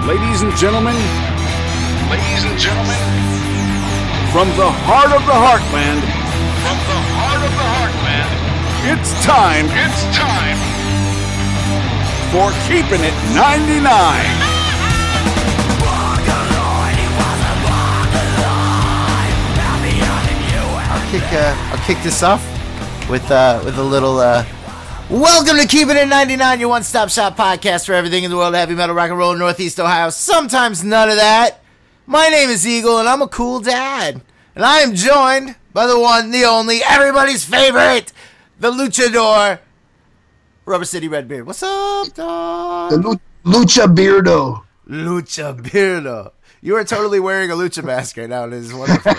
Ladies and gentlemen, from the heart of the heartland, it's time for Keeping It 99. I'll kick this off with a little welcome to Keeping It 99, your one-stop shop podcast for everything in the world of heavy metal, rock and roll, Northeast Ohio. Sometimes none of that. My name is Eagle, and I'm a cool dad. And I am joined by the one, the only, everybody's favorite, the luchador, Rubber City Redbeard. What's up, dog? The Lucha Beardo. Lucha Beardo. You are totally wearing a lucha mask right now, and it is wonderful.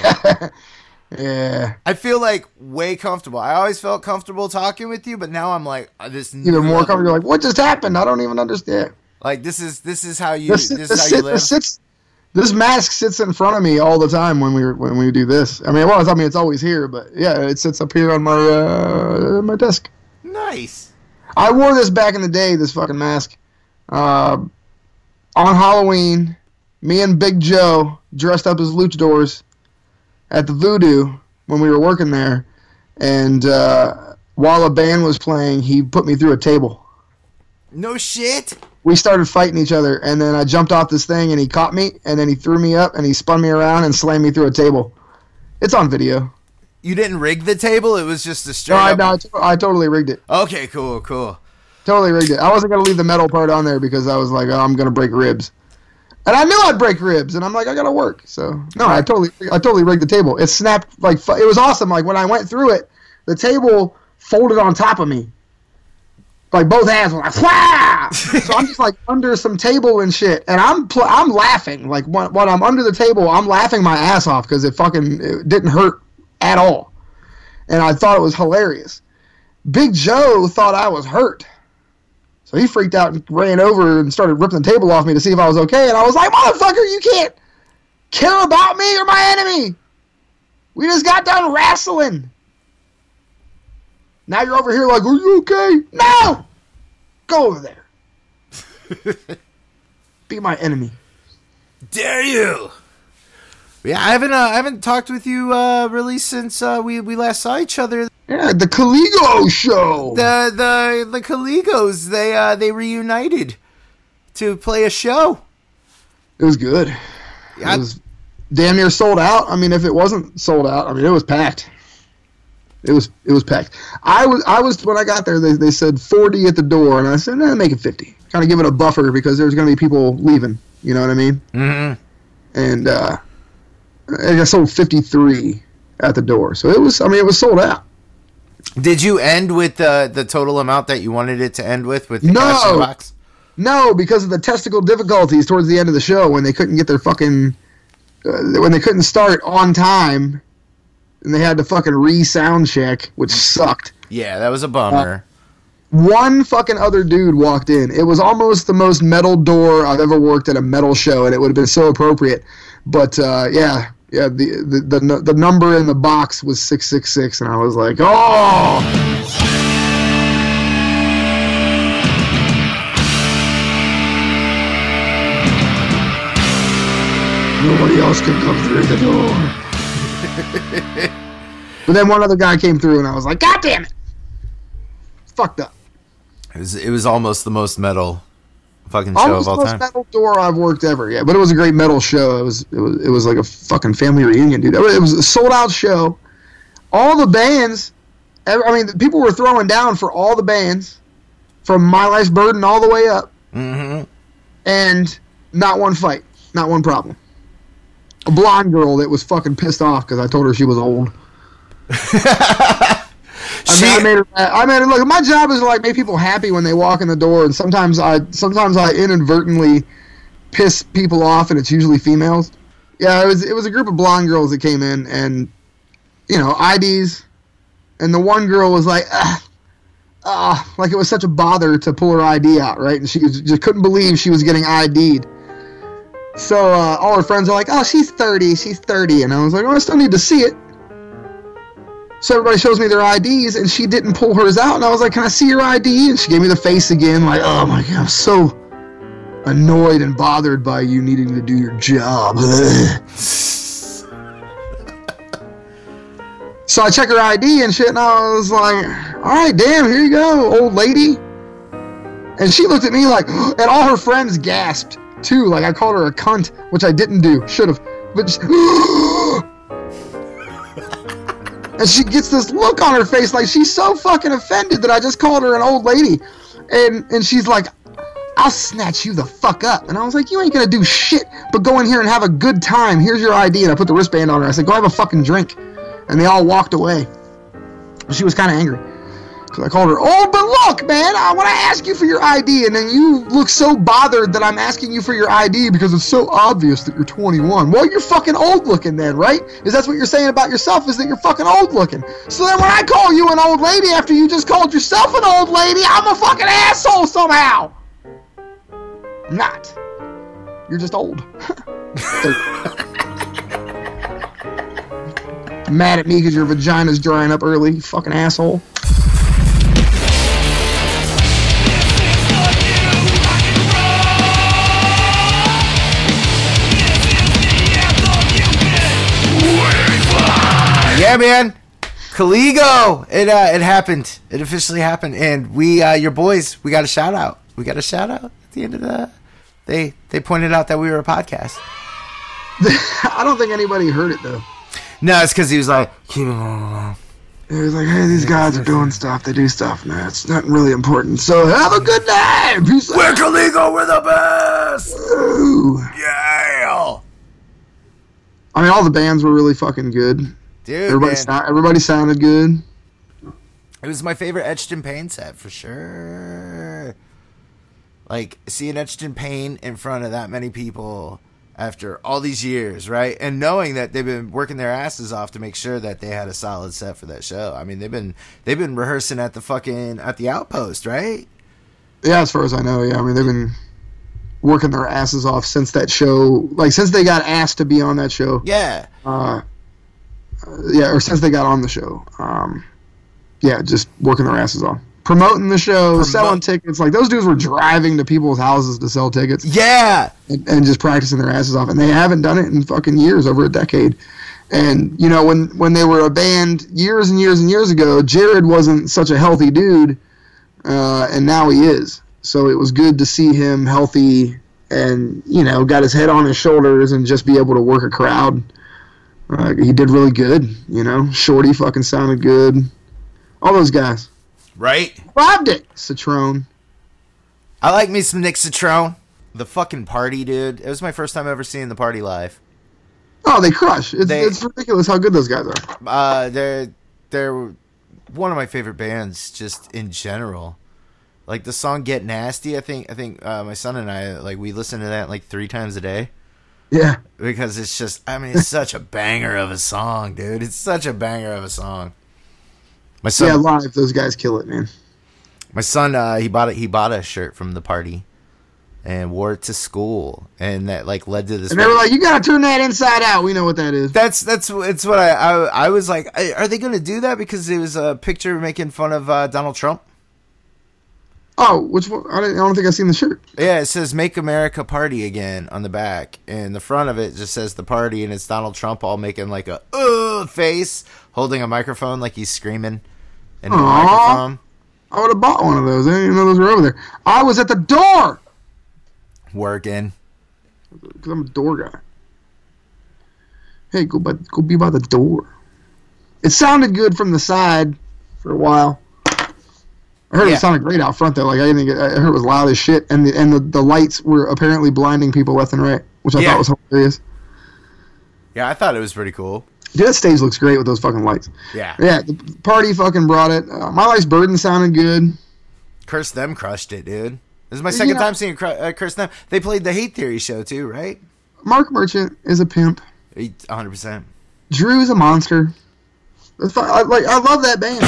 Yeah. I feel like way comfortable. I always felt comfortable talking with you, but now I'm like this. Even more comfortable. You're like, what just happened? I don't even understand. Like this is how you live. This mask sits in front of me all the time when we do this. I mean, it's always here, but yeah, it sits up here on my desk. Nice. I wore this back in the day. This fucking mask on Halloween. Me and Big Joe dressed up as luchadors at the Voodoo when we were working there, and while a band was playing, he put me through a table. No shit? We started fighting each other, and then I jumped off this thing, and he caught me, and then he threw me up, and he spun me around and slammed me through a table. It's on video. You didn't rig the table? It was just a straight up... No, I totally rigged it. Okay, cool. Totally rigged it. I wasn't going to leave the metal part on there because I was like, oh, I'm going to break ribs. And I knew I'd break ribs, and I'm like, I gotta work. So no, I totally rigged the table. It snapped it was awesome. Like when I went through it, the table folded on top of me. Like both hands were like, Wah! So I'm just like under some table and shit, and I'm laughing. Like when I'm under the table, I'm laughing my ass off because it didn't hurt at all, and I thought it was hilarious. Big Joe thought I was hurt. So he freaked out and ran over and started ripping the table off me to see if I was okay. And I was like, motherfucker, you can't care about me or my enemy. We just got done wrestling. Now you're over here like, are you okay? No! Go over there. Be my enemy. Dare you? Yeah, I haven't talked with you really since we last saw each other. Yeah, the Caligo show. The Caligos, they reunited to play a show. It was good. It was damn near sold out. I mean, if it wasn't sold out, I mean, it was packed. It was packed. I was when I got there, they said 40 at the door, and I said, make it 50. Kind of give it a buffer because there's going to be people leaving. You know what I mean? Mm-hmm. And I sold 53 at the door, so it was sold out. Did you end with the total amount that you wanted it to end with the cash in the box? No, because of the technical difficulties towards the end of the show when they couldn't get their fucking when they couldn't start on time, and they had to fucking re-sound check, which sucked. Yeah, that was a bummer. One fucking other dude walked in. It was almost the most metal door I've ever worked at a metal show, and it would have been so appropriate. But yeah. Yeah, the number in the box was 666, and I was like, oh! Nobody else could come through the door. But then one other guy came through, and I was like, God damn it! Fucked up. It was almost the most metal fucking show of all time. Almost the most metal door I've worked ever. Yeah, but it was a great metal show. It was like a fucking family reunion, dude. It was a sold out show. All the bands, people were throwing down for all the bands, from My Life's Burden all the way up, and not one fight, not one problem. A blonde girl that was fucking pissed off because I told her she was old. I made her. Look, my job is to like make people happy when they walk in the door, and sometimes I inadvertently piss people off, and it's usually females. Yeah, it was a group of blonde girls that came in, and IDs, and the one girl was like, like it was such a bother to pull her ID out, right? And she just couldn't believe she was getting ID'd. So all her friends are like, oh, she's 30, and I was like, oh, I still need to see it. So everybody shows me their IDs, and she didn't pull hers out. And I was like, can I see your ID? And she gave me the face again, like, oh my God, I'm so annoyed and bothered by you needing to do your job. So I check her ID and shit, and I was like, all right, damn, here you go, old lady. And she looked at me like, and all her friends gasped, too. Like, I called her a cunt, which I didn't do. Should have. But and she gets this look on her face like she's so fucking offended that I just called her an old lady. And she's like, I'll snatch you the fuck up. And I was like, you ain't gonna do shit but go in here and have a good time. Here's your ID. And I put the wristband on her. I said, go have a fucking drink. And they all walked away. She was kind of angry. Because I called her, oh, but look, man, I want to ask you for your ID. And then you look so bothered that I'm asking you for your ID because it's so obvious that you're 21. Well, you're fucking old looking then, right? Is that's what you're saying about yourself, is that you're fucking old looking. So then when I call you an old lady after you just called yourself an old lady, I'm a fucking asshole somehow. I'm not. You're just old. Mad at me because your vagina's drying up early, you fucking asshole. Yeah, man. Caligo. It happened. It officially happened. And we, your boys, we got a shout out. We got a shout out at the end of the... They pointed out that we were a podcast. I don't think anybody heard it, though. No, it's because he was like, keep it on. He was like, hey, these guys are doing stuff. They do stuff, man. It's not really important. So have a good day. Peace out. We're Caligo. We're the best. Ooh. Yeah. I mean, all the bands were really fucking good. Dude, everybody sounded good. It was my favorite Etched in Pain set for sure. Like, seeing Etched in Pain in front of that many people after all these years, right? And knowing that they've been working their asses off to make sure that they had a solid set for that show. I mean, they've been rehearsing at the Outpost, right? Yeah, as far as I know, yeah. I mean, they've been working their asses off since that show, like since they got asked to be on that show. Yeah. Or since they got on the show. Just working their asses off. Promoting the show, selling tickets. Like, those dudes were driving to people's houses to sell tickets. Yeah! And just practicing their asses off. And they haven't done it in fucking years, over a decade. And, you know, when they were a band years and years and years ago, Jared wasn't such a healthy dude, and now he is. So it was good to see him healthy and, you know, got his head on his shoulders and just be able to work a crowd. He did really good, you know. Shorty fucking sounded good. All those guys. Right? Robbed it, Citrone. I like me some Nick Citrone. The fucking Party, dude. It was my first time ever seeing the Party live. Oh, they crush. It's ridiculous how good those guys are. They're one of my favorite bands just in general. Like the song Get Nasty, I think my son and I, like, we listen to that like 3 times a day. Yeah. Because it's just, I mean, it's such a banger of a song, dude. It's such a banger of a song. My son, live, those guys kill it, man. My son, he bought a shirt from the Party and wore it to school, and that like led to this. And they were like, "You gotta turn that inside out." We know what that is. It's what I was like. Are they gonna do that because it was a picture making fun of Donald Trump? Oh, which one? I don't think I've seen the shirt. Yeah, it says "Make America Party Again" on the back, and the front of it just says "The Party," and it's Donald Trump all making like a face, holding a microphone like he's screaming into a microphone. I would have bought one of those. I didn't even know those were over there. I was at the door working because I'm a door guy. Hey, go be by the door. It sounded good from the side for a while. I heard it sounded great out front though. Like I heard it was loud as shit, and the lights were apparently blinding people left and right, which I thought was hilarious. Yeah, I thought it was pretty cool. Dude, that stage looks great with those fucking lights. Yeah. Yeah, the Party fucking brought it. My Life's Burden sounded good. Curse Them crushed it, dude. This is my second time seeing Curse Them. They played the Hate Theory show too, right? Mark Merchant is a pimp. 100%. Drew's a monster. I love that band.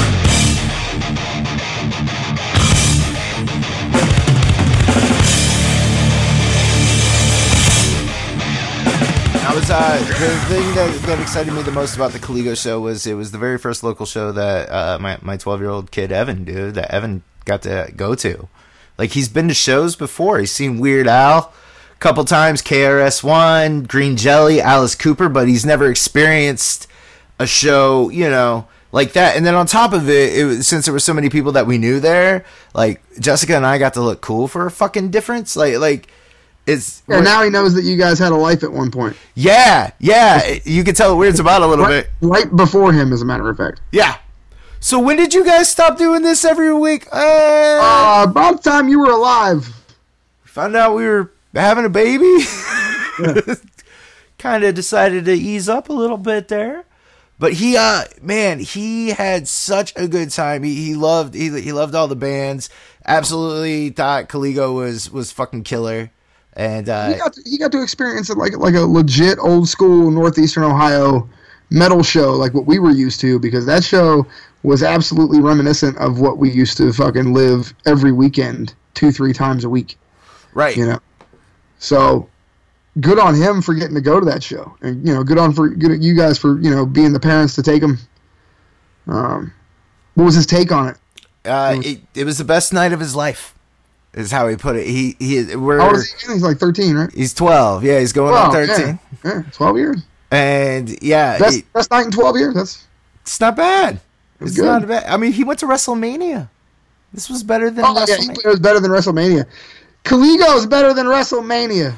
The thing that excited me the most about the Caligo show was it was the very first local show that my 12-year-old kid Evan got to go to. Like, he's been to shows before. He's seen Weird Al a couple times, KRS-One, Green Jelly, Alice Cooper, but he's never experienced a show, you know, like that. And then on top of it, since there were so many people that we knew there, like, Jessica and I got to look cool for a fucking difference. Like it's... Yeah, now he knows that you guys had a life at one point. Yeah. You can tell it weirds him out a little bit. Right before him, as a matter of fact. Yeah. So when did you guys stop doing this every week? About the time you were alive. Found out we were having a baby. Yeah. Kind of decided to ease up a little bit there. But he had such a good time. He loved all the bands. Absolutely thought Caligo was fucking killer. And he got to experience it like a legit old school Northeastern Ohio metal show, like what we were used to, because that show was absolutely reminiscent of what we used to fucking live every weekend, 2-3 times a week. Right. You know. So good on him for getting to go to that show, and good on you guys for being the parents to take him. What was his take on it? It was the best night of his life, is how he put it. How old is he? He's like 13, right? He's 12. Yeah, he's going on 13. Yeah, 12 years. And yeah, best night in 12 years. It's not bad. It's good. Not bad. I mean, he went to WrestleMania. This was better than WrestleMania. Yeah, it was better than WrestleMania. Caligo is better than WrestleMania.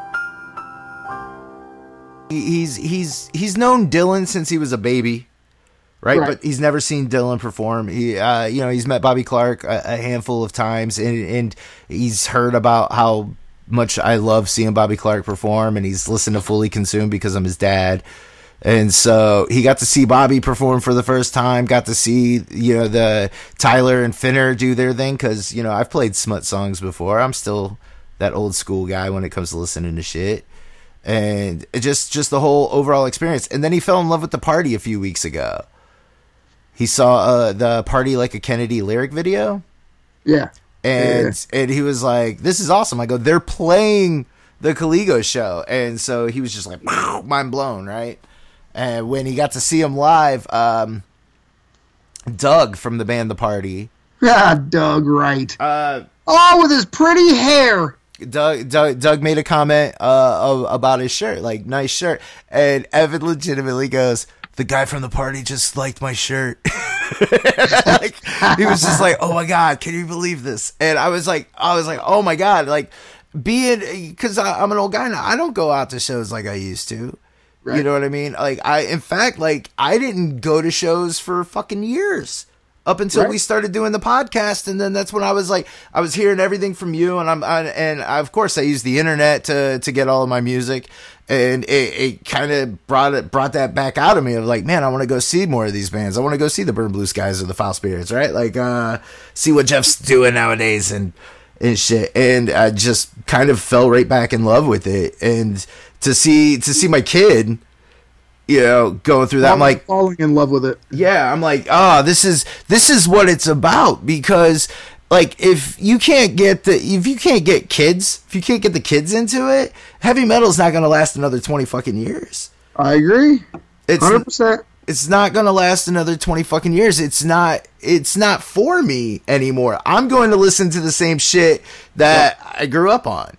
He's known Dylan since he was a baby, right? But he's never seen Dylan perform. He's met Bobby Clark a handful of times, and he's heard about how much I love seeing Bobby Clark perform, and he's listened to Fully Consumed because I'm his dad. And so he got to see Bobby perform for the first time, got to see, the Tyler and Finner do their thing, because, I've played smut songs before. I'm still that old school guy when it comes to listening to shit. And it just the whole overall experience. And then he fell in love with the Party a few weeks ago. He saw the Party Like a Kennedy lyric video. Yeah. And he was like, this is awesome. I go, they're playing the Caligo show. And so he was just like, mind blown, right? And when he got to see him live, Doug from the band The Party. Ah, Doug, right. With his pretty hair. Doug made a comment about his shirt, like, nice shirt. And Evan legitimately goes, the guy from The Party just liked my shirt. Like, he was just like, oh my God, can you believe this? And I was like, oh my God, like, because I'm an old guy now, I don't go out to shows like I used to. Right. You know what I mean? Like, I didn't go to shows for fucking years up until we started doing the podcast. And then that's when I was hearing everything from you. And of course I use the internet to get all of my music. And it kind of brought that back out of me of like, man, I want to go see more of these bands. I want to go see the Burn Blue Skies or the Foul Spirits, right? Like, see what Jeff's doing nowadays and shit. And I just kind of fell right back in love with it. And to see my kid, going through that, I'm like falling in love with it. Yeah, I'm like, this is what it's about, because like if you can't get the kids into it, heavy metal is not going to last another 20 fucking years. I agree. 100%. It's not going to last another 20 fucking years. It's not for me anymore. I'm going to listen to the same shit that I grew up on.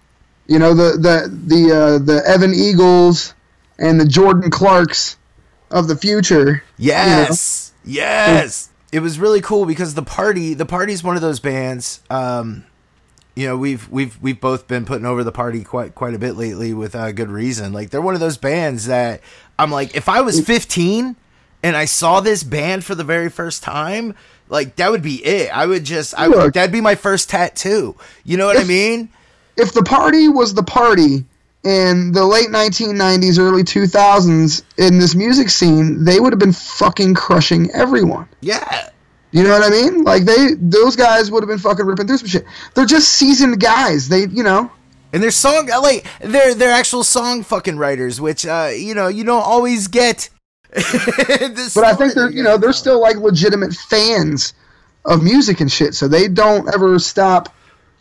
The Evan Eagles and the Jordan Clarks of the future. Yes. Yes. It was really cool because the Party's one of those bands. We've both been putting over the Party quite a bit lately with good reason. Like, they're one of those bands that I'm like, if I was 15 and I saw this band for the very first time, like, that would be it. That'd be my first tattoo. You know what I mean? If the Party was the Party in the late 1990s, early 2000s in this music scene, they would have been fucking crushing everyone. Yeah. You know what I mean? Like, those guys would have been fucking ripping through some shit. They're just seasoned guys. And their song, like, they're actual song fucking writers, which, you don't always get. But I think they're still like legitimate fans of music and shit, so they don't ever stop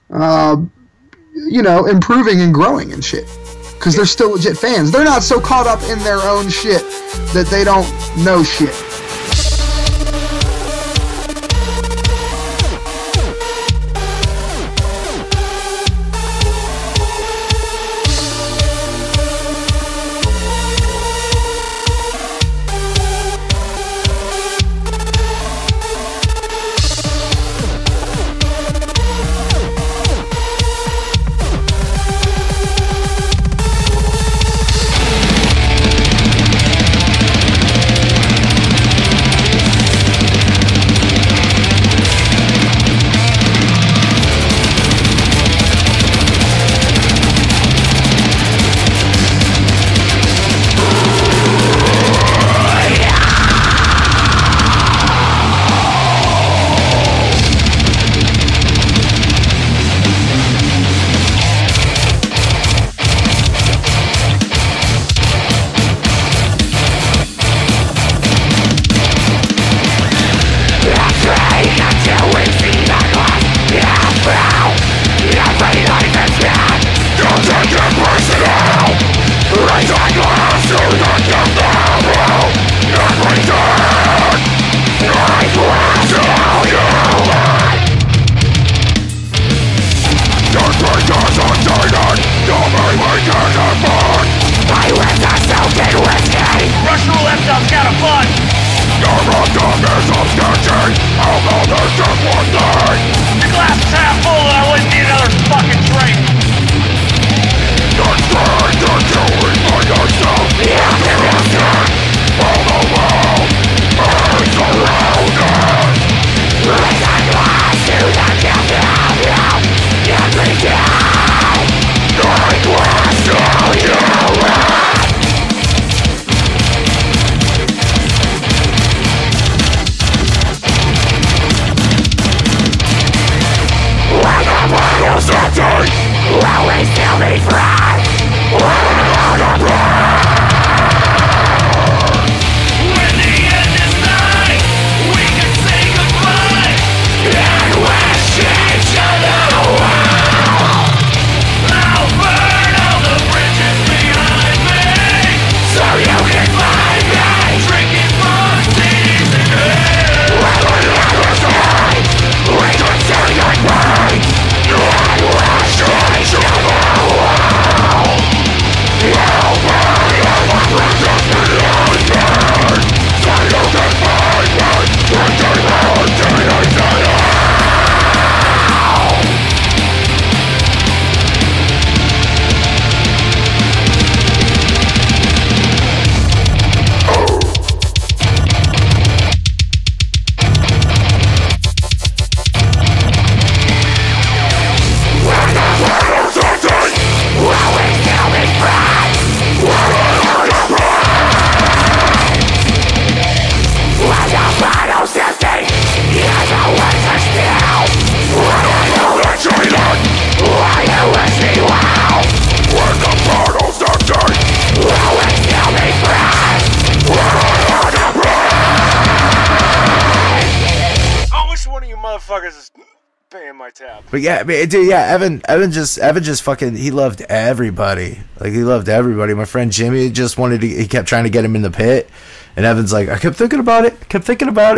improving and growing and shit, because they're still legit fans. They're not so caught up in their own shit that they don't know shit. Russian roulette sounds kind of fun. Your glass is half full and I wouldn't need another fucking drink. When the end is nigh, we can say goodbye and wish each other well. I'll burn all the bridges behind me, so you can find me drinking martinis in hell. We can say goodbye and wish each other well. I'll burn all the bridges behind me, so you can find me drinking martinis in hell. I wish one of you motherfuckers is paying my tab. But yeah, I mean, dude, yeah, Evan just fucking, he loved everybody. Like, he loved everybody. My friend Jimmy just he kept trying to get him in the pit. And Evan's like, I kept thinking about it. Thinking about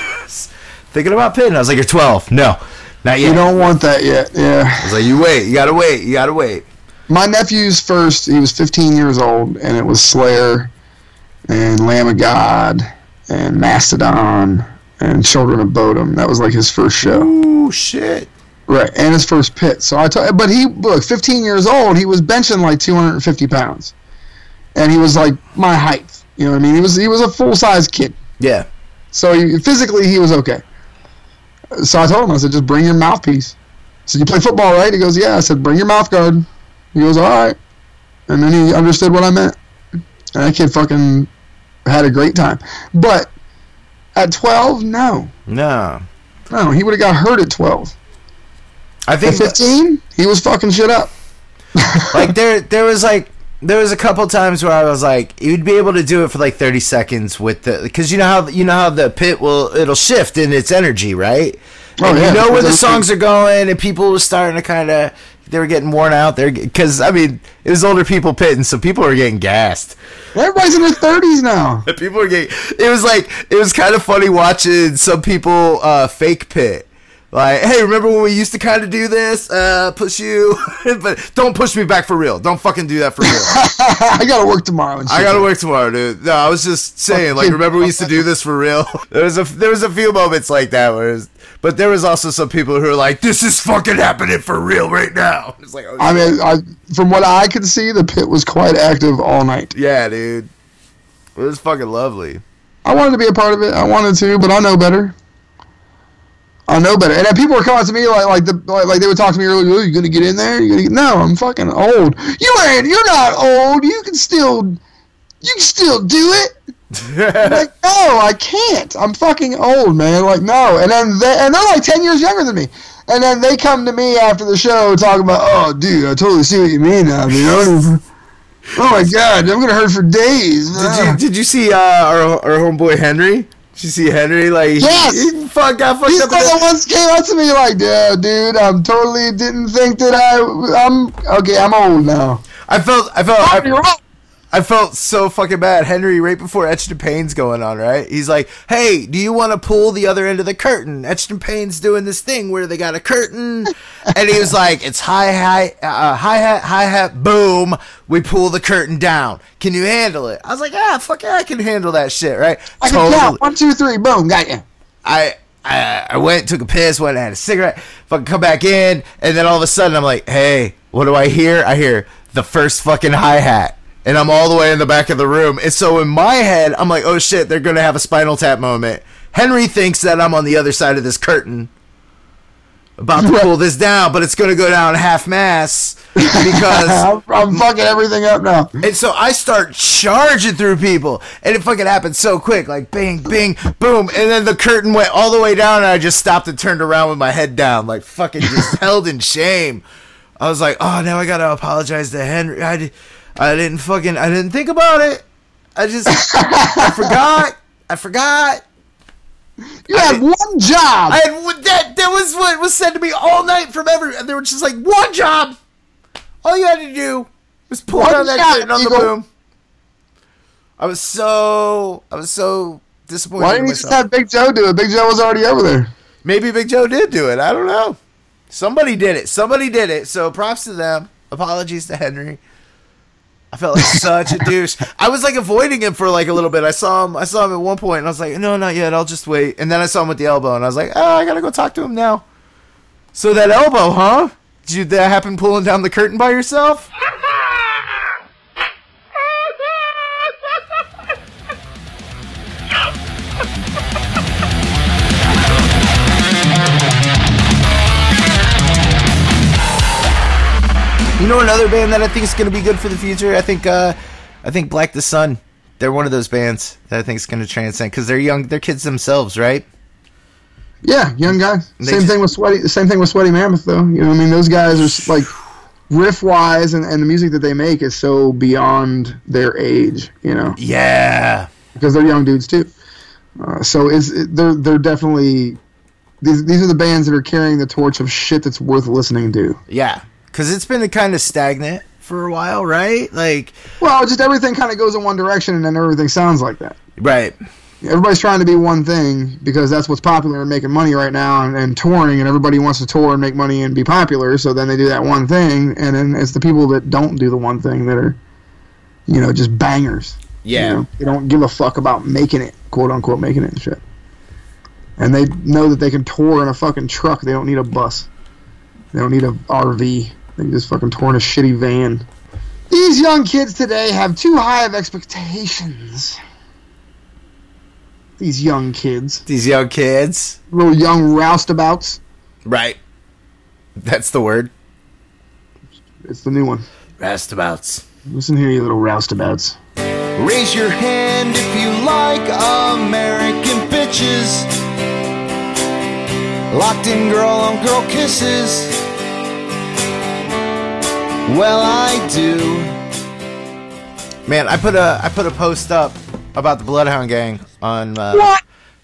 Pit. And I was like, you're 12. No, not yet. You don't want that yet, yeah. I was like, you gotta wait. My nephew's first, he was 15 years old, and it was Slayer and Lamb of God and Mastodon and Children of Bodom. That was like his first show. Ooh, shit. Right, and his first pit. So but he, look, 15 years old, he was benching like 250 pounds. And he was like my height. You know what I mean? He was a full-size kid. Yeah. So physically, he was okay. So I told him, I said, just bring your mouthpiece. I said, you play football, right? He goes, yeah. I said, bring your mouth guard. He goes, all right. And then he understood what I meant. And that kid fucking had a great time. But at 12, no. No, he would have got hurt at 12. I think At 15, he was fucking shit up. like there was a couple times where I was like, you'd be able to do it for like 30 seconds with because you know how the pit it'll shift in its energy, right? Oh, yeah. You know where the songs are going, and people were starting to kind of, they were getting worn out there because I mean it was older people pitting, so people were getting gassed. Everybody's in their 30s now. People were getting. It was kind of funny watching some people fake pit. Like, hey, remember when we used to kind of do this? Push you, but don't push me back for real. Don't fucking do that for real. I gotta work tomorrow. I gotta work tomorrow, dude. No, I was just saying, like, remember we used to do this for real? There was a few moments like that but there was also some people who were like, this is fucking happening for real right now. It's like, oh, I mean, from what I could see, the pit was quite active all night. yeah, dude. It was fucking lovely. I wanted to be a part of it. I wanted to, but I know better. And then people were coming to me like they would talk to me earlier. Oh, you gonna get in there? No, I'm fucking old. You're not old. You can still do it. I'm like, no, I can't. I'm fucking old, man. Like, no. And then they're like 10 years younger than me. And then they come to me after the show talking about, oh, dude, I totally see what you mean now. Oh my God, I'm gonna hurt for days. Did you see our homeboy Henry? Did you see Henry? Like, yes. He got fucked up. He's the ones came up to me like, yeah, dude, I'm totally didn't think that I'm okay. I'm old now. I felt I felt so fucking bad. Henry, right before Etched in Pain's going on, right? He's like, hey, do you want to pull the other end of the curtain? Etched in Pain's doing this thing where they got a curtain. And he was like, it's hi-hat, boom. We pull the curtain down. Can you handle it? I was like, fuck yeah, I can handle that shit, right? I can count. 1, 2, 3, boom, got you. I went, took a piss, went and had a cigarette, fucking come back in, and then all of a sudden I'm like, hey, what do I hear? I hear the first fucking hi-hat. And I'm all the way in the back of the room. And so in my head, I'm like, oh shit, they're going to have a Spinal Tap moment. Henry thinks that I'm on the other side of this curtain, about to pull this down, but it's going to go down half-mass because... I'm fucking everything up now. And so I start charging through people, and it fucking happened so quick, like bing, bing, boom, and then the curtain went all the way down, and I just stopped and turned around with my head down, like fucking just held in shame. I was like, oh, now I got to apologize to Henry. I didn't think about it. I forgot. You had one job. That was what was said to me all night from everyone. They were just like, one job. All you had to do was pull down that curtain on the boom. I was so disappointed. Why didn't you just have Big Joe do it? Big Joe was already over there. Maybe Big Joe did do it. I don't know. Somebody did it. So props to them. Apologies to Henry. I felt like such a douche. I was like avoiding him for like a little bit. I saw him at one point, and I was like, no, not yet. I'll just wait. And then I saw him with the elbow, and I was like, oh, I gotta go talk to him now. So that elbow, huh? Did that happen pulling down the curtain by yourself? You know another band that I think is going to be good for the future? I think Black the Sun. They're one of those bands that I think is going to transcend because they're young. They're kids themselves, right? Yeah, young guys. Same thing with Sweaty Mammoth, though. You know what I mean? Those guys are like riff-wise, and the music that they make is so beyond their age, you know? Yeah. Because they're young dudes, too. They're definitely... These are the bands that are carrying the torch of shit that's worth listening to. Yeah. Because it's been kind of stagnant for a while, right? Like, well, just everything kind of goes in one direction, and then everything sounds like that. Right. Everybody's trying to be one thing because that's what's popular and making money right now, and touring, and everybody wants to tour and make money and be popular, so then they do that one thing, and then it's the people that don't do the one thing that are, you know, just bangers. Yeah. You know? They don't give a fuck about making it, quote-unquote making it and shit. And they know that they can tour in a fucking truck. They don't need a bus. They don't need an RV. They can just fucking tour in a shitty van. These young kids today have too high of expectations. These young kids. Little young roustabouts. Right. That's the word. It's the new one. Roustabouts. Listen here, you little roustabouts. Raise your hand if you like American bitches. Locked in girl on girl kisses. Well, I do. Man, I put a post up about the Bloodhound Gang on what?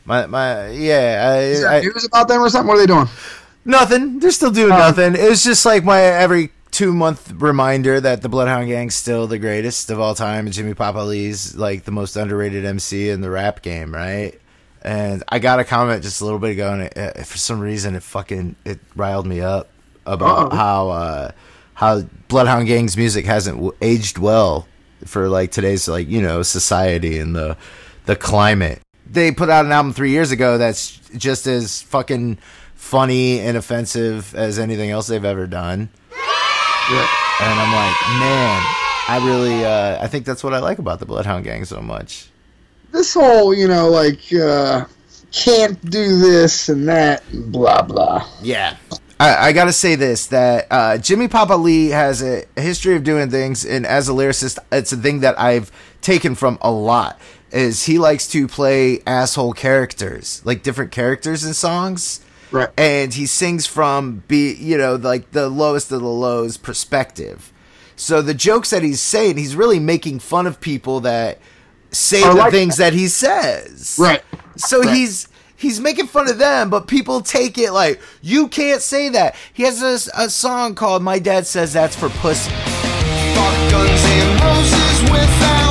Is there news about them or something? What are they doing? Nothing. They're still doing nothing. It was just like my every 2-month reminder that the Bloodhound Gang's still the greatest of all time, and Jimmy Papa Lee's like the most underrated MC in the rap game, right? And I got a comment just a little bit ago, and for some reason it riled me up about how Bloodhound Gang's music hasn't aged well for like today's like, you know, society and the climate. They put out an album 3 years ago that's just as fucking funny and offensive as anything else they've ever done. Yeah. And I'm like, man, I think that's what I like about the Bloodhound Gang so much. This whole, you know, like, can't do this and that, blah, blah. Yeah. I gotta say this, that Jimmy Papa Lee has a history of doing things, and as a lyricist, it's a thing that I've taken from a lot, is he likes to play asshole characters, like different characters in songs. Right. And he sings from, like the lowest of the lows perspective. So the jokes that he's saying, he's really making fun of people that say the things that he says. Right. So he's making fun of them, but people take it like, you can't say that. He has a song called My Dad Says That's for Pussy. Fuck guns and roses with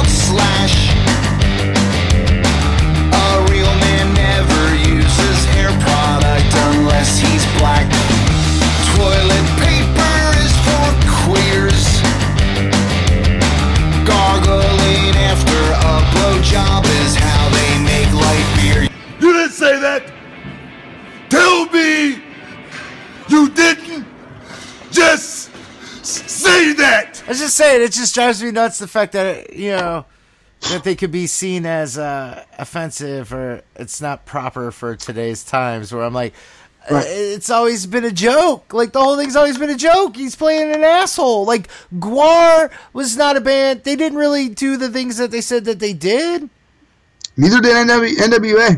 just saying, it just drives me nuts the fact that, that they could be seen as offensive or it's not proper for today's times, where I'm like, Right. it's always been a joke. Like, the whole thing's always been a joke. He's playing an asshole. Like, Gwar was not a band. They didn't really do the things that they said that they did. Neither did NWA.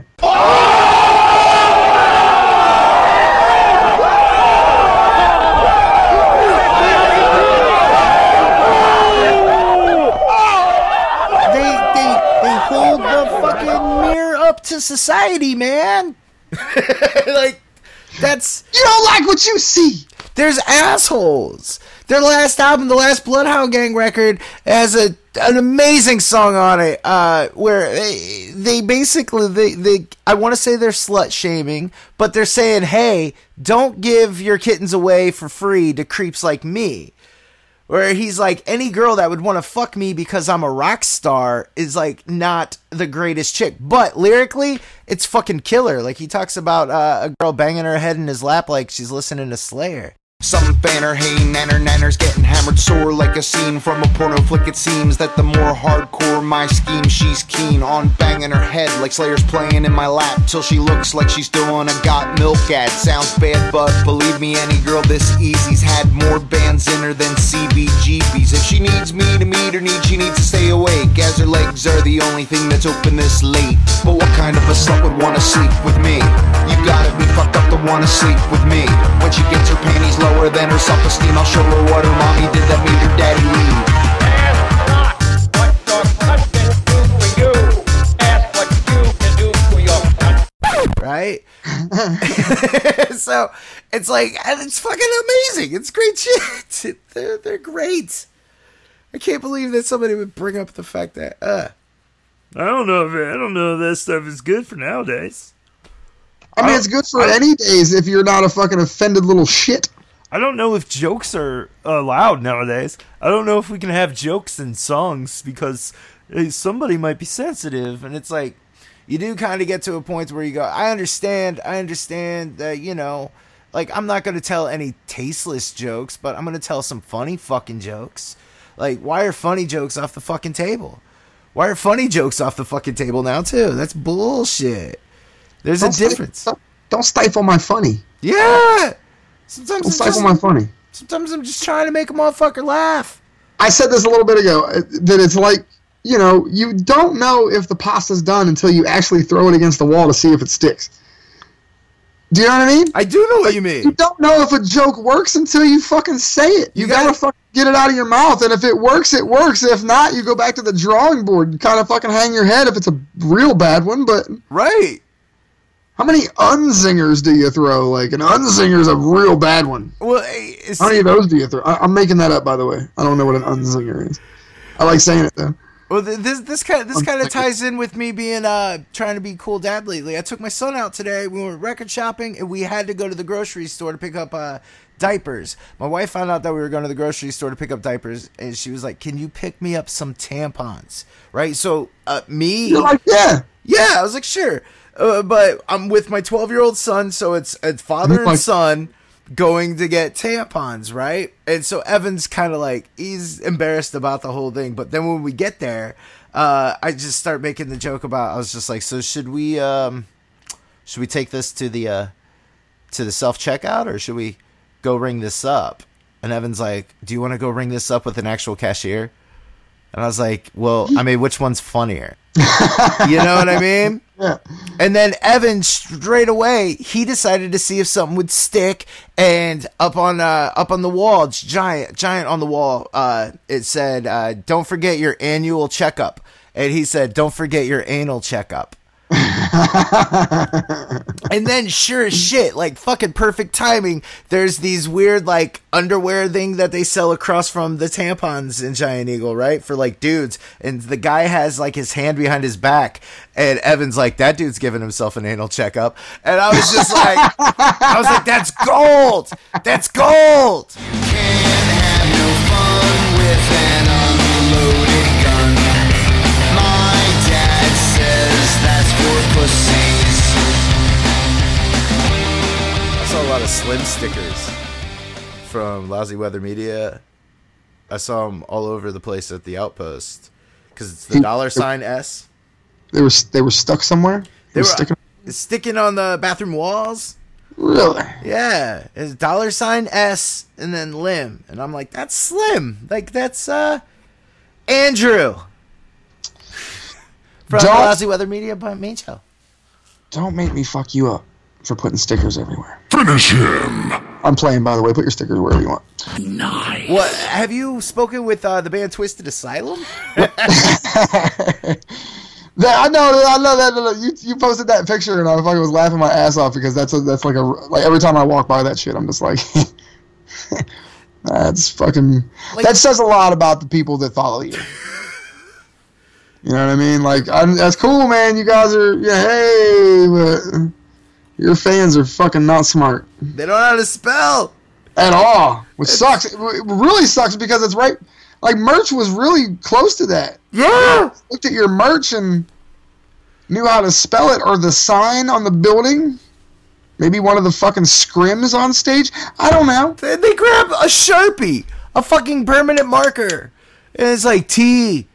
They hold the fucking mirror up to society, man. Like, that's... You don't like what you see. There's assholes. Their last album, the last Bloodhound Gang record, has an amazing song on it, where they basically, I want to say they're slut shaming, but they're saying, hey, don't give your kittens away for free to creeps like me. Where he's like, any girl that would want to fuck me because I'm a rock star is like not the greatest chick. But lyrically, it's fucking killer. Like, he talks about a girl banging her head in his lap like she's listening to Slayer. Some banner, hey, nanner's getting hammered sore like a scene from a porno flick. It seems that the more hardcore my scheme, she's keen on banging her head like Slayer's playing in my lap till she looks like she's doing a got milk ad. Sounds bad, but believe me, any girl this easy's had more bands in her than CBGBs. If she needs me to meet her needs, she needs to stay awake, as her legs are the only thing that's open this late. But what kind of a slut would wanna sleep with me? You gotta be fucked up to wanna sleep with me. When she gets her panties lower than her self-esteem, I'll show her what her mommy did that made her daddy leave. Ask not what your husband do for you. Ask what you can do for your husband. Right? So, it's like, and it's fucking amazing. It's great shit. They're great. I can't believe that somebody would bring up the fact that, I don't know if that stuff is good for nowadays. I mean, it's good for any days if you're not a fucking offended little shit. I don't know if jokes are allowed nowadays. I don't know if we can have jokes in songs because somebody might be sensitive, and it's like, you do kind of get to a point where you go, I understand that, like, I'm not going to tell any tasteless jokes, but I'm going to tell some funny fucking jokes. Like, why are funny jokes off the fucking table? Why are funny jokes off the fucking table now, too? That's bullshit. There's a difference. Don't stifle my funny. Yeah! Don't stifle my funny. Sometimes I'm just trying to make a motherfucker laugh. I said this a little bit ago, that it's like, you don't know if the pasta's done until you actually throw it against the wall to see if it sticks. Do you know what I mean? I do know what you mean. You don't know if a joke works until you fucking say it. You gotta fucking get it out of your mouth, and if it works, it works. If not, you go back to the drawing board and kind of fucking hang your head if it's a real bad one, but... Right. How many unzingers do you throw? Like, an unzinger's a real bad one. Well, How many of those do you throw? I'm making that up, by the way. I don't know what an unzinger is. I like saying it, though. Well, this kind of ties in with me being trying to be a cool dad lately. I took my son out today. We went record shopping, and we had to go to the grocery store to pick up diapers. My wife found out that we were going to the grocery store to pick up diapers, and she was like, "Can you pick me up some tampons?" Right? So You're like, yeah. I was like, sure. But I'm with my 12-year-old son, so it's father and son going to get tampons, right? And so Evan's kind of like, he's embarrassed about the whole thing. But then when we get there, I just start making the joke about, I was just like, so should we take this to the self-checkout, or should we go ring this up? And Evan's like, do you want to go ring this up with an actual cashier? And I was like, well, I mean, which one's funnier? You know what I mean? Yeah. And then Evan, straight away, he decided to see if something would stick. And up on the wall, it's giant on the wall, it said, don't forget your annual checkup. And he said, don't forget your anal checkup. And then sure as shit, like fucking perfect timing, there's these weird like underwear thing that they sell across from the tampons in Giant Eagle, right? For like dudes. And the guy has like his hand behind his back, and Evan's like, that dude's giving himself an anal checkup. And I was just like, that's gold. That's gold. Can't have no fun with an unloaded gun. My dad says that's for pussies. I saw a lot of Slim stickers from Lousy Weather Media I saw them all over the place at the Outpost because it's the $S. They were stuck somewhere. They were sticking. on the bathroom walls. Really? Yeah, it's $S and then Lim, and I'm like, that's Slim. Like that's Andrew from the Lousy Weather Media main show. Don't make me fuck you up for putting stickers everywhere. Finish him. I'm playing, by the way. Put your stickers wherever you want. Nice. What have you spoken with the band Twisted Asylum? I know that you posted that picture and I fucking was laughing my ass off because that's like every time I walk by that shit I'm just like that's fucking that says a lot about the people that follow you. You know what I mean? Like that's cool, man. You guys are hey, but your fans are fucking not smart. They don't know how to spell at all, which sucks. It really sucks because it's right. Like, merch was really close to that. Yeah. Looked at your merch and knew how to spell it, or the sign on the building. Maybe one of the fucking scrims on stage. I don't know. They grab a Sharpie, a fucking permanent marker, and it's like TWS.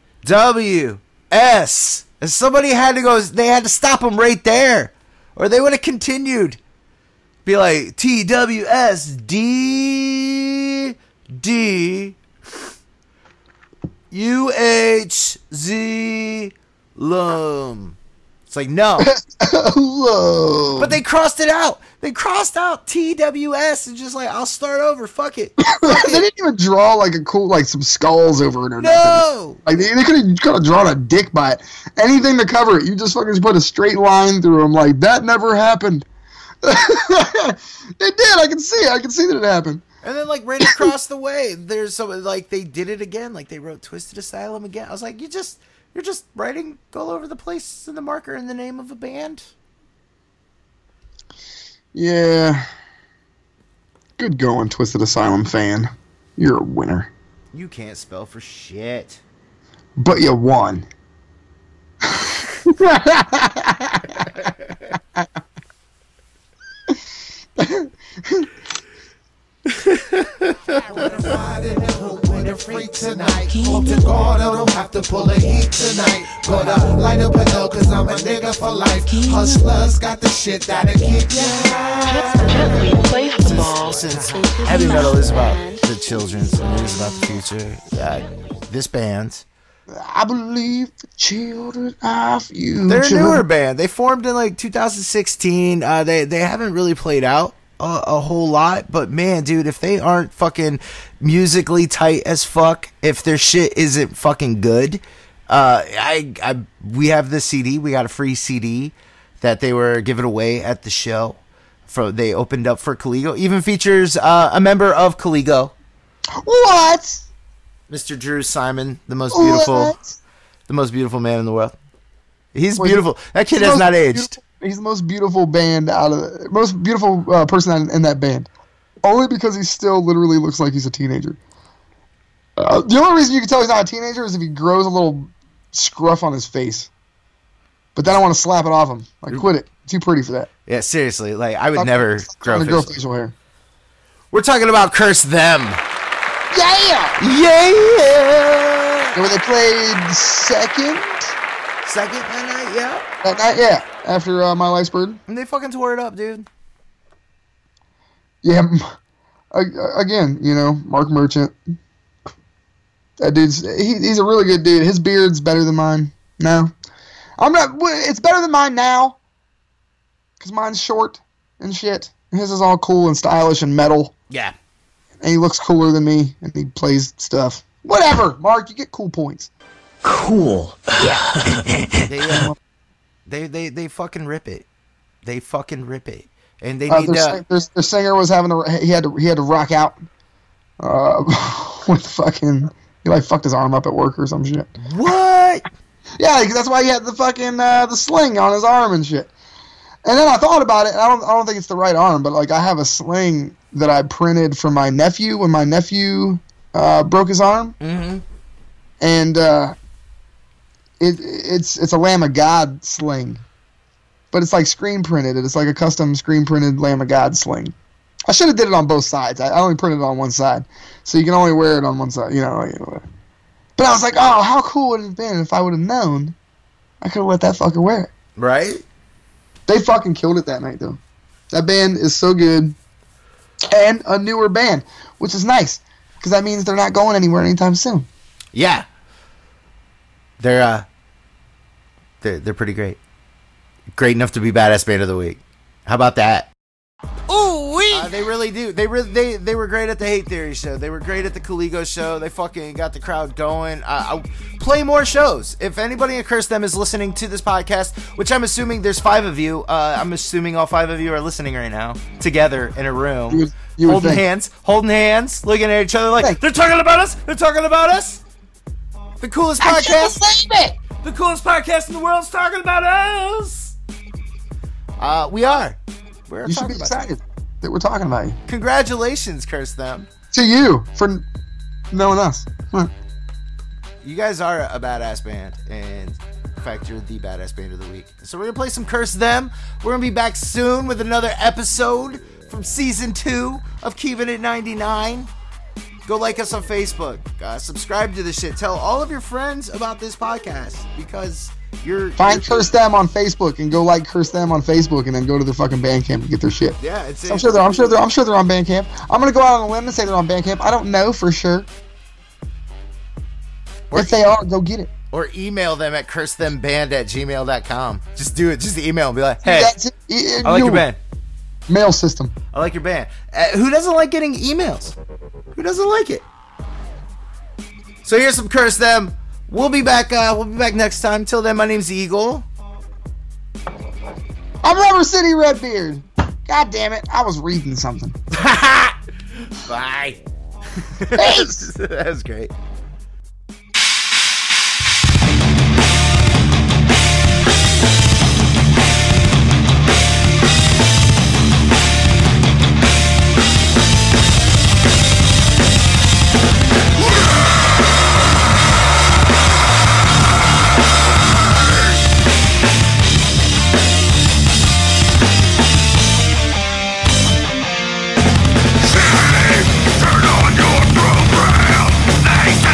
And somebody had to go. They had to stop them right there, or they would have continued. Be like TWSDD. UHZ Lum. It's like, no. But they crossed it out. They crossed out TWS and just like, I'll start over. Fuck it. They didn't even draw like a cool, like some skulls over it or nothing. Like they could have drawn a dick by it. Anything to cover it. You just fucking put a straight line through them. Like, that never happened. It did. I can see it. I can see that it happened. And then, like, right across the way, there's some, like, they did it again. Like, they wrote Twisted Asylum again. I was like, you're just writing all over the place in the marker in the name of a band? Yeah. Good going, Twisted Asylum fan. You're a winner. You can't spell for shit. But you won. Tonight. Hope to God I don't have to pull a heat tonight. Gonna light up a hill cause I'm a nigga for life. Hustlers got the shit that'll keep ya high. Since heavy metal is about the children and it is about the future, this band, I believe the children are future. They're a newer band. They formed in like 2016. They haven't really played out a whole lot, but man, dude, if they aren't fucking musically tight as fuck, if their shit isn't fucking good, we have this CD. We got a free CD that they were giving away at the show. They opened up for Caligo. Even features a member of Caligo. What? Mr. Drew Simon, the most beautiful man in the world. He's beautiful. That kid has not aged. He's the most beautiful most beautiful person in that band. Only because he still literally looks like he's a teenager. The only reason you can tell he's not a teenager is if he grows a little scruff on his face. But then I want to slap it off him. Like, quit it. Too pretty for that. Yeah, seriously. Like, I would never grow facial hair. We're talking about Curse Them. Yeah! Yeah! Where they played second that night, yeah. That night, yeah. After My Life's Burden. And they fucking tore it up, dude. Yeah. Again, Mark Merchant. That dude's he's a really good dude. His beard's better than mine now. It's better than mine now because mine's short and shit. His is all cool and stylish and metal. Yeah. And he looks cooler than me, and he plays stuff. Whatever, Mark, you get cool points. Cool. Yeah. They fucking rip it. They fucking rip it. And they need their singer was he had to rock out with fucking, he like fucked his arm up at work or some shit. What? Yeah, that's why he had the fucking the sling on his arm and shit. And then I thought about it, and I don't think it's the right arm, but like I have a sling that I printed for my nephew when my nephew broke his arm. Mm-hmm. And it's a Lamb of God sling. But it's like screen printed. It's like a custom screen printed Lamb of God sling. I should have did it on both sides. I only printed it on one side, so you can only wear it on one side. But I was like, oh, how cool would it have been if I would have known? I could have let that fucker wear it. Right? They fucking killed it that night, though. That band is so good, and a newer band, which is nice because that means they're not going anywhere anytime soon. Yeah. They're pretty great. Great enough to be Badass Band of the Week. How about that? Ooh, they really do. They were great at the Hate Theory show. They were great at the Caligo show. They fucking got the crowd going. Play more shows. If anybody at Curse Them is listening to this podcast, which I'm assuming there's 5 of you. I'm assuming all 5 of you are listening right now, together in a room, holding hands, looking at each other like they're talking about us. They're talking about us. The coolest podcast. The coolest podcast in the world is talking about us. We are. You should be excited that we're talking about you. Congratulations, Curse Them. To you for knowing us. Huh. You guys are a badass band, and in fact, you're the Badass Band of the Week. So we're going to play some Curse Them. We're going to be back soon with another episode from Season 2 of Keeping It 99. Go like us on Facebook. Subscribe to this shit. Tell all of your friends about this podcast because Find Curse Them on Facebook and go like Curse Them on Facebook and then go to their fucking Bandcamp and get their shit. Yeah, I'm sure they're on Bandcamp. I'm gonna go out on a limb and say they're on Bandcamp. I don't know for sure. If they are, go get it. Or email them at cursethemband@gmail.com. Just do it. Just email and be like, hey, I like your band. Mail system. I like your band. Who doesn't like getting emails? Who doesn't like it? So here's some Curse Them. We'll be back next time. Till then, my name's Eagle. I'm Rubber City Redbeard. God damn it. I was reading something. Bye. Peace. That was great. Turn on your program. They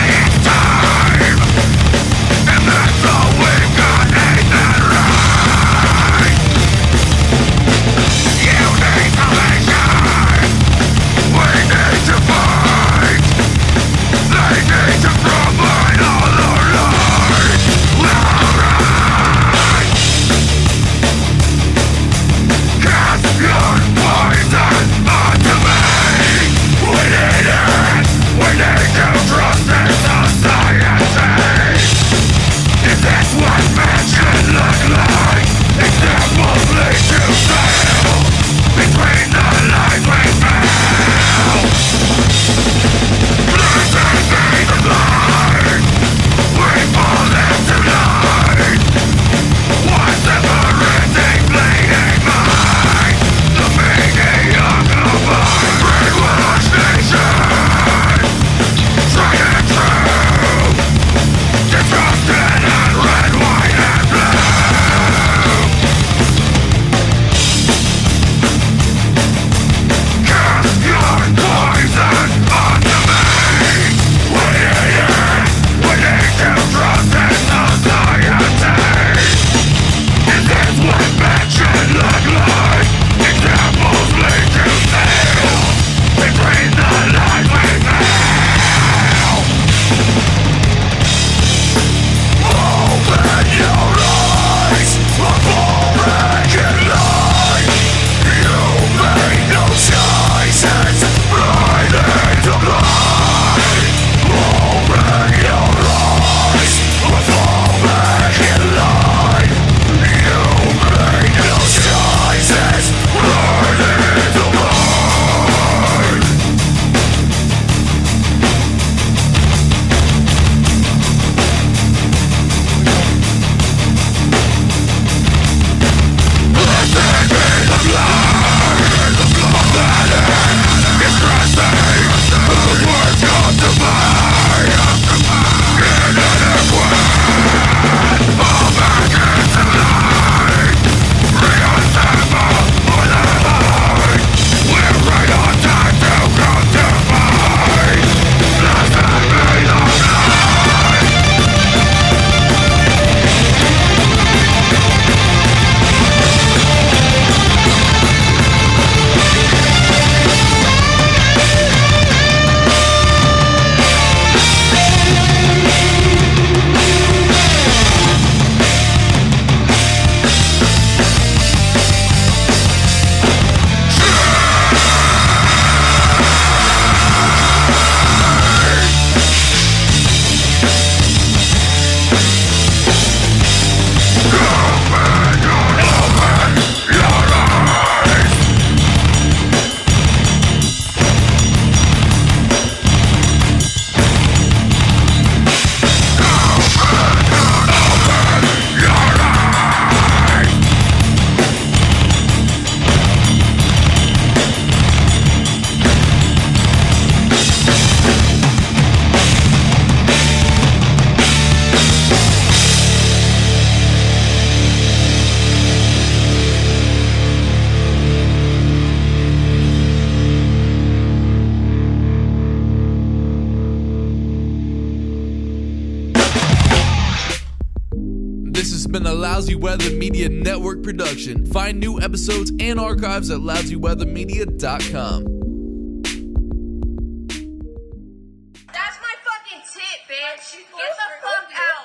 This has been a Lousy Weather Media Network production. Find new episodes and archives at lousyweathermedia.com. That's my fucking tip, bitch. Get the fuck out.